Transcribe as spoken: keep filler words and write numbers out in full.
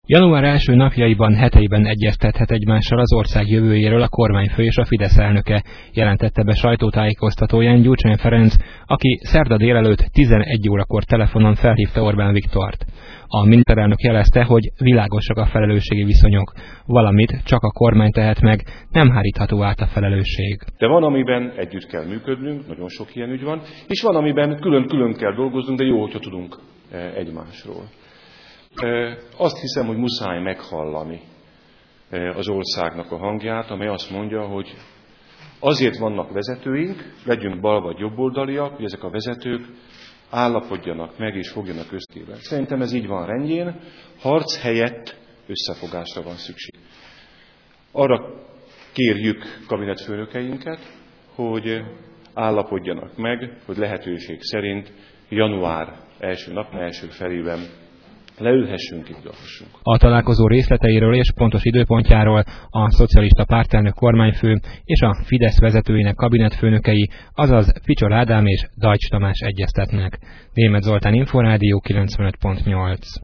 Január első napjaiban, heteiben egyeztethet egymással az ország jövőjéről a kormányfő és a Fidesz elnöke, jelentette be sajtótájékoztatóján Gyurcsány Ferenc, aki szerda délelőtt tizenegy órakor telefonon felhívta Orbán Viktort. A miniszterelnök jelezte, hogy világosak a felelősségi viszonyok, valamit csak a kormány tehet meg, nem hárítható át a felelősség. De van, amiben együtt kell működnünk, nagyon sok ilyen ügy van, és van, amiben külön-külön kell dolgoznunk, de jó, hogyha tudunk egymásról. Azt hiszem, hogy muszáj meghallani az országnak a hangját, amely azt mondja, hogy azért vannak vezetőink, legyünk bal vagy jobboldaliak, hogy ezek a vezetők állapodjanak meg és fogjanak összével. Szerintem ez így van rendjén, harc helyett összefogásra van szükség. Arra kérjük kabinetfőnökeinket, hogy állapodjanak meg, hogy lehetőség szerint január első nap, első felében leülhessünk, indulhassunk. A találkozó részleteiről és pontos időpontjáról a szocialista pártelnök kormányfő és a Fidesz vezetőinek kabinetfőnökei, azaz Ficsor Ádám és Dajcs Tamás egyeztetnek. Németh Zoltán, Inforádió kilencvenöt pont nyolc.